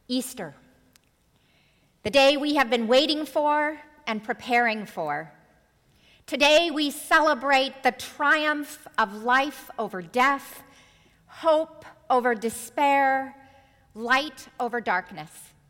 Easter, the day we have been waiting for and preparing for. Today we celebrate the triumph of life over death, hope over despair, light over darkness.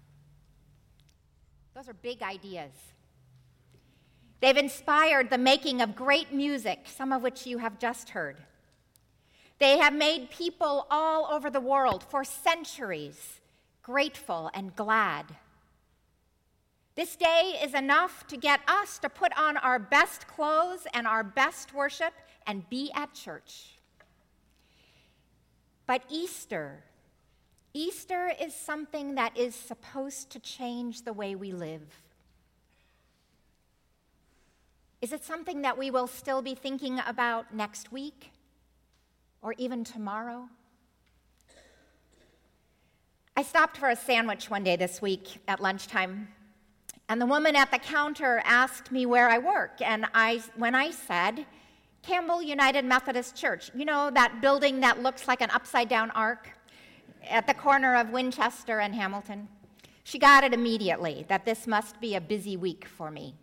Those are big ideas. They've inspired the making of great music, some of which you have just heard. They have made people all over the world for centuries grateful and glad. This day is enough to get us to put on our best clothes and our best worship and be at church. But Easter is something that is supposed to change the way we live. Is it something that we will still be thinking about next week or even tomorrow? I stopped for a sandwich one day this week at lunchtime, and the woman at the counter asked me where I work, and when I said, Campbell United Methodist Church, you know, that building that looks like an upside-down arc at the corner of Winchester and Hamilton, she got it immediately, that this must be a busy week for me.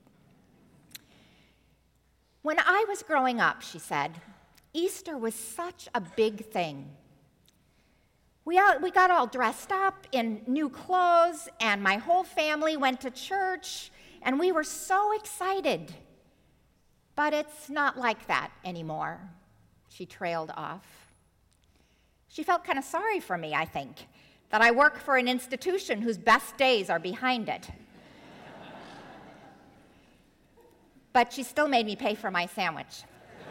When I was growing up, she said, Easter was such a big thing. We got all dressed up in new clothes, and my whole family went to church, and we were so excited. But it's not like that anymore, she trailed off. She felt kind of sorry for me, I think, that I work for an institution whose best days are behind it. But she still made me pay for my sandwich.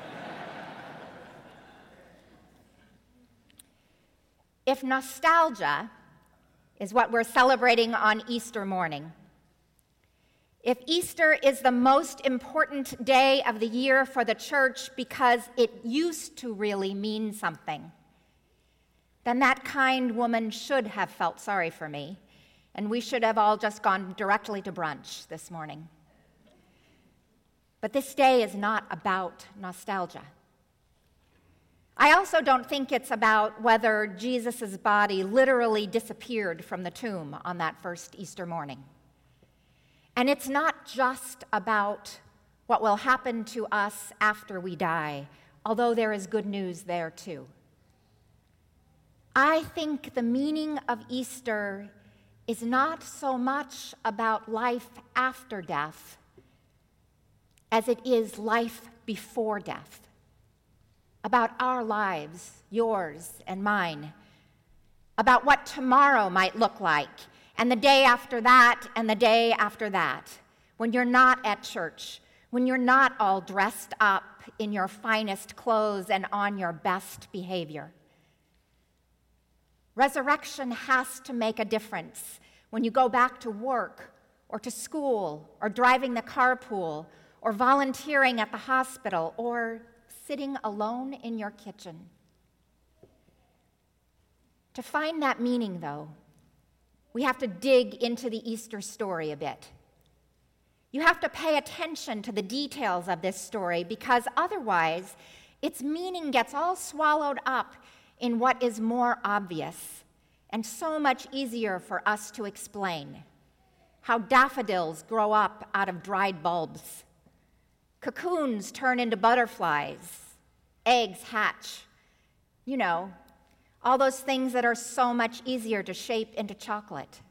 If nostalgia is what we're celebrating on Easter morning, if Easter is the most important day of the year for the church because it used to really mean something, then that kind woman should have felt sorry for me, and we should have all just gone directly to brunch this morning. But this day is not about nostalgia. I also don't think it's about whether Jesus' body literally disappeared from the tomb on that first Easter morning. And it's not just about what will happen to us after we die, although there is good news there too. I think the meaning of Easter is not so much about life after death as it is life before death. About our lives, yours and mine, about what tomorrow might look like, and the day after that, and the day after that, when you're not at church, when you're not all dressed up in your finest clothes and on your best behavior. Resurrection has to make a difference when you go back to work, or to school, or driving the carpool, or volunteering at the hospital, or sitting alone in your kitchen. To find that meaning, though, we have to dig into the Easter story a bit. You have to pay attention to the details of this story because otherwise its meaning gets all swallowed up in what is more obvious and so much easier for us to explain. How daffodils grow up out of dried bulbs. Cocoons turn into butterflies, eggs hatch. You know, all those things that are so much easier to shape into chocolate.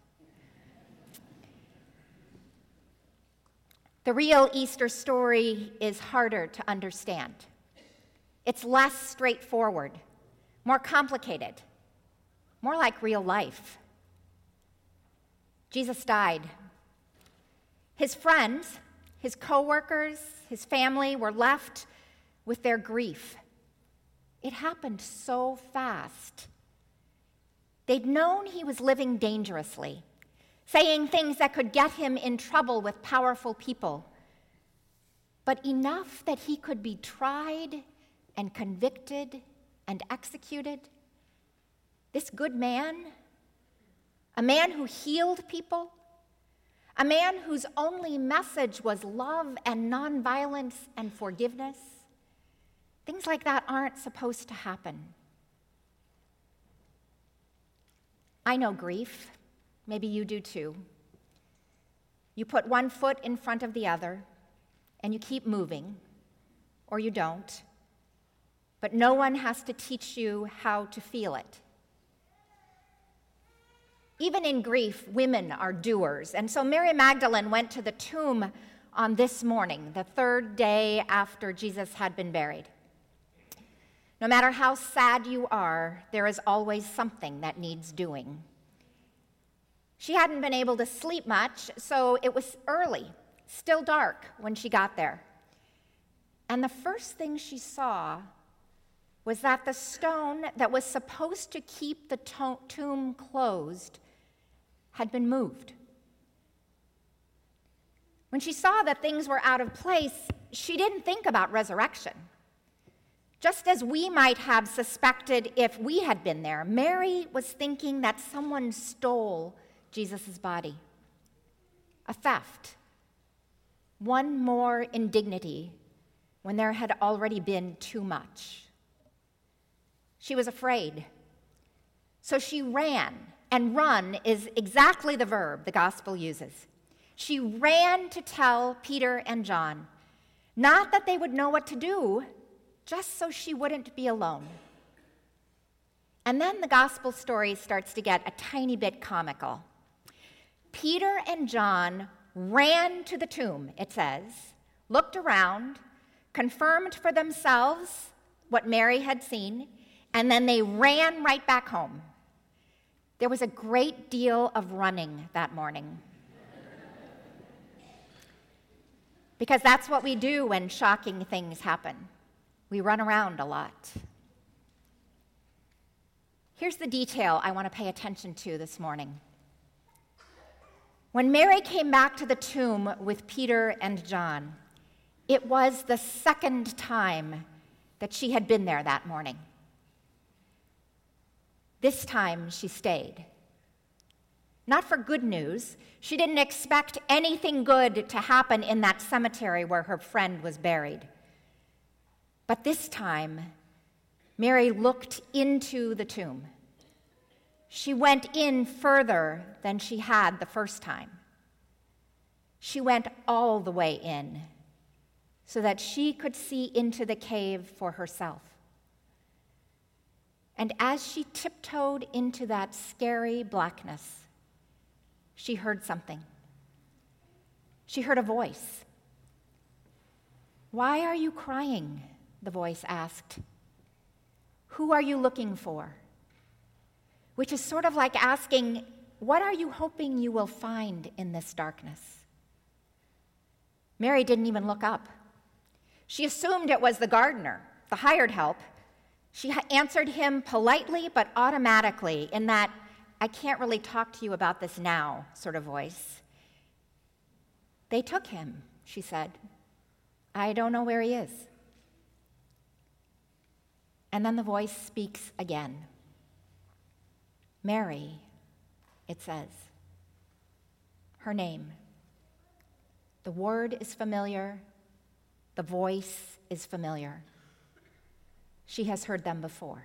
The real Easter story is harder to understand. It's less straightforward, more complicated, more like real life. Jesus died. His friends, his co-workers, his family were left with their grief. It happened so fast. They'd known he was living dangerously, saying things that could get him in trouble with powerful people, but enough that he could be tried and convicted and executed. This good man, a man who healed people, a man whose only message was love and nonviolence and forgiveness. Things like that aren't supposed to happen. I know grief. maybe you do too. You put one foot in front of the other, and you keep moving, or you don't. But no one has to teach you how to feel it. Even in grief, women are doers. And so Mary Magdalene went to the tomb on this morning, the third day after Jesus had been buried. No matter how sad you are, there is always something that needs doing. She hadn't been able to sleep much, so it was early, still dark when she got there. And the first thing she saw was that the stone that was supposed to keep the tomb closed had been moved. When she saw that things were out of place, she didn't think about resurrection. Just as we might have suspected if we had been there, Mary was thinking that someone stole Jesus' body. A theft. One more indignity when there had already been too much. She was afraid. So she ran, and run is exactly the verb the gospel uses. She ran to tell Peter and John, not that they would know what to do, just so she wouldn't be alone. And then the gospel story starts to get a tiny bit comical. Peter and John ran to the tomb, it says, looked around, confirmed for themselves what Mary had seen, and then they ran right back home. There was a great deal of running that morning. Because that's what we do when shocking things happen. We run around a lot. Here's the detail I want to pay attention to this morning. When Mary came back to the tomb with Peter and John, it was the second time that she had been there that morning. This time she stayed. Not for good news. She didn't expect anything good to happen in that cemetery where her friend was buried. But this time, Mary looked into the tomb. She went in further than she had the first time. She went all the way in so that she could see into the cave for herself. And as she tiptoed into that scary blackness, she heard something. She heard a voice. "Why are you crying?" the voice asked. "Who are you looking for?" Which is sort of like asking, what are you hoping you will find in this darkness? Mary didn't even look up. She assumed it was the gardener, the hired help. She answered him politely but automatically in that, "I can't really talk to you about this now," sort of voice. "They took him," she said. "I don't know where he is." And then the voice speaks again. "Mary," it says. Her name. The word is familiar. The voice is familiar. She has heard them before.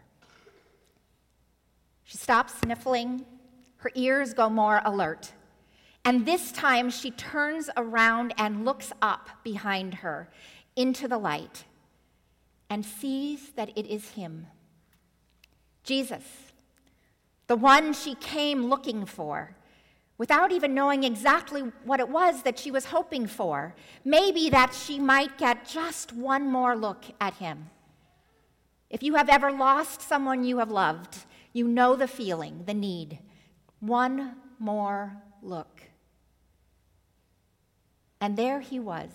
She stops sniffling. Her ears go more alert. And this time she turns around and looks up behind her into the light and sees that it is him, Jesus, the one she came looking for, without even knowing exactly what it was that she was hoping for. Maybe that she might get just one more look at him. If you have ever lost someone you have loved, you know the feeling, the need. One more look. And there he was,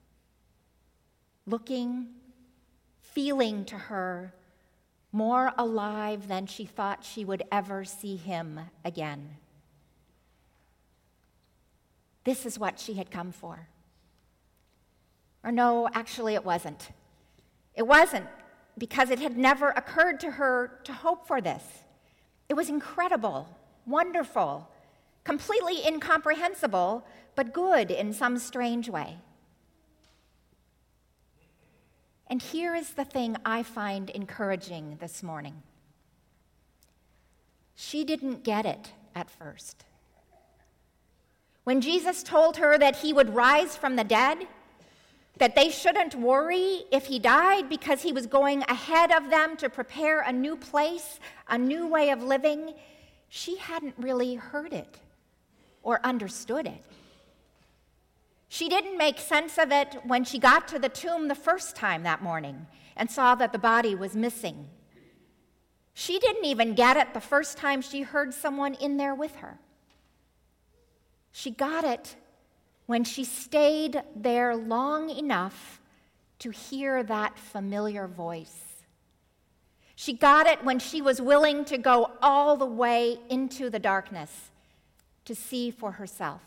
looking, feeling to her more alive than she thought she would ever see him again. This is what she had come for. Or no, actually it wasn't. It wasn't, because it had never occurred to her to hope for this. It was incredible, wonderful, completely incomprehensible, but good in some strange way. And here is the thing I find encouraging this morning. She didn't get it at first. When Jesus told her that he would rise from the dead, that they shouldn't worry if he died because he was going ahead of them to prepare a new place, a new way of living, she hadn't really heard it or understood it. She didn't make sense of it when she got to the tomb the first time that morning and saw that the body was missing. She didn't even get it the first time she heard someone in there with her. She got it when she stayed there long enough to hear that familiar voice. She got it when she was willing to go all the way into the darkness to see for herself.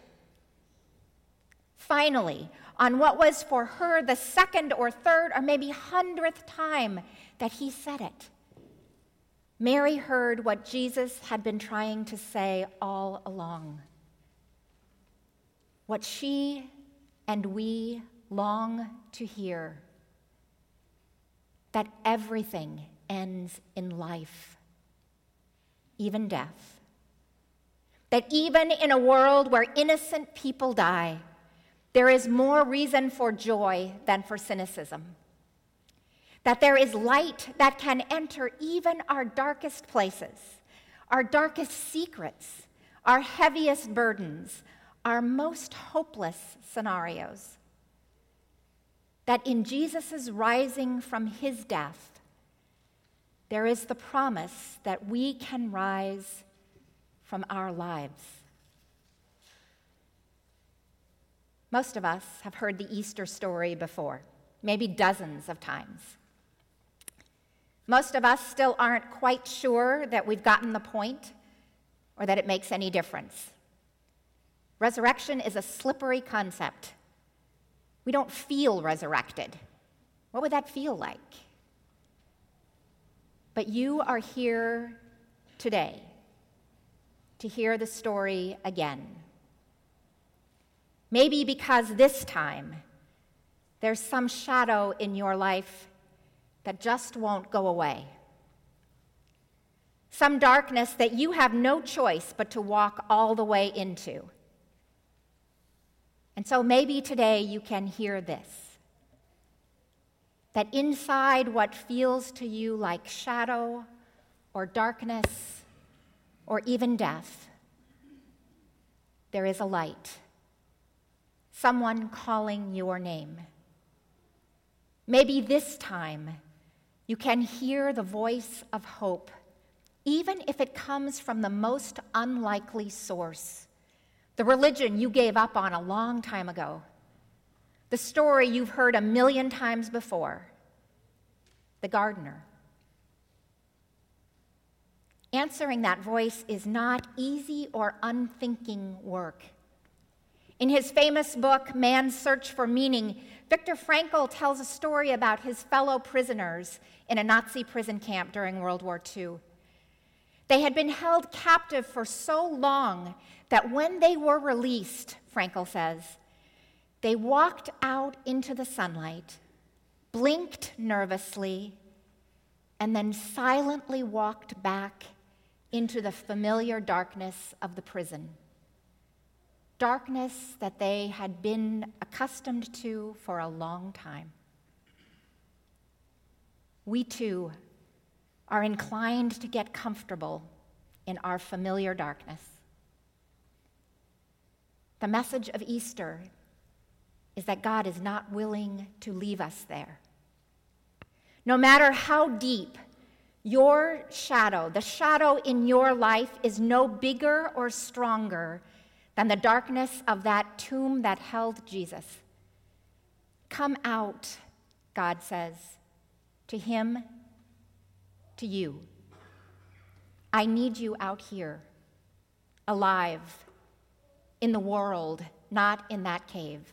Finally, on what was for her the second or third or maybe 100th time that he said it, Mary heard what Jesus had been trying to say all along. What she and we long to hear, that everything ends in life, even death. That even in a world where innocent people die, there is more reason for joy than for cynicism. That there is light that can enter even our darkest places, our darkest secrets, our heaviest burdens, our most hopeless scenarios. That in Jesus' rising from his death, there is the promise that we can rise from our lives. Most of us have heard the Easter story before, maybe dozens of times. Most of us still aren't quite sure that we've gotten the point or that it makes any difference. Resurrection is a slippery concept. We don't feel resurrected. What would that feel like? But you are here today to hear the story again. Maybe because this time there's some shadow in your life that just won't go away. Some darkness that you have no choice but to walk all the way into. And so maybe today you can hear this, that inside what feels to you like shadow or darkness or even death, there is a light, someone calling your name. Maybe this time you can hear the voice of hope, even if it comes from the most unlikely source. The religion you gave up on a long time ago. The story you've heard 1,000,000 times before. The gardener. Answering that voice is not easy or unthinking work. In his famous book, Man's Search for Meaning, Viktor Frankl tells a story about his fellow prisoners in a Nazi prison camp during World War II. They had been held captive for so long that when they were released, Frankl says, they walked out into the sunlight, blinked nervously, and then silently walked back into the familiar darkness of the prison. Darkness that they had been accustomed to for a long time. We too are inclined to get comfortable in our familiar darkness. The message of Easter is that God is not willing to leave us there. No matter how deep your shadow, the shadow in your life, is no bigger or stronger than the darkness of that tomb that held Jesus. Come out, God says, to him, to you. I need you out here, alive, in the world, not in that cave.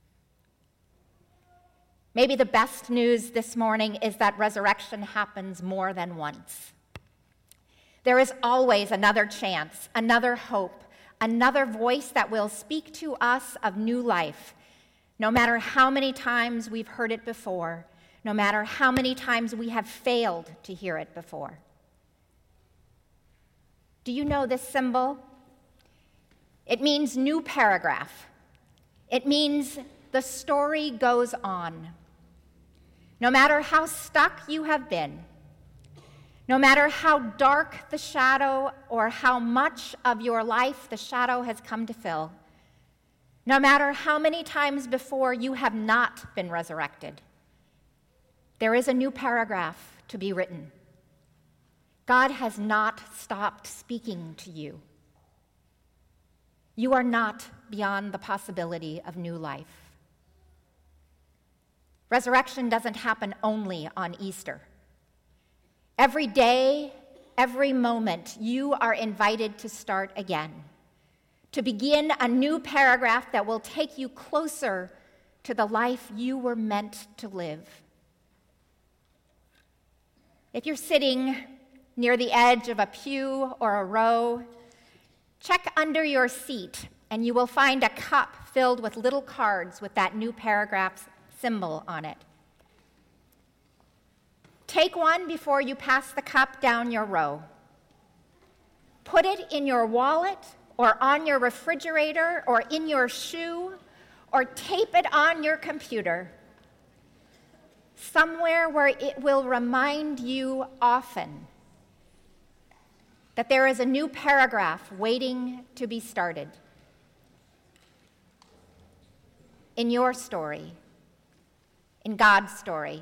Maybe the best news this morning is that resurrection happens more than once. There is always another chance, another hope, another voice that will speak to us of new life, no matter how many times we've heard it before, no matter how many times we have failed to hear it before. Do you know this symbol? It means new paragraph. It means the story goes on. No matter how stuck you have been, no matter how dark the shadow or how much of your life the shadow has come to fill, no matter how many times before you have not been resurrected, there is a new paragraph to be written. God has not stopped speaking to you. You are not beyond the possibility of new life. Resurrection doesn't happen only on Easter. Every day, every moment, you are invited to start again, to begin a new paragraph that will take you closer to the life you were meant to live. If you're sitting near the edge of a pew or a row, check under your seat and you will find a cup filled with little cards with that new paragraph's symbol on it. Take one before you pass the cup down your row. Put it in your wallet or on your refrigerator or in your shoe or tape it on your computer, somewhere where it will remind you often that there is a new paragraph waiting to be started in your story, in God's story.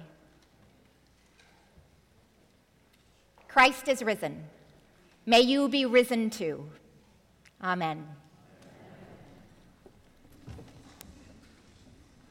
Christ is risen. May you be risen too. Amen.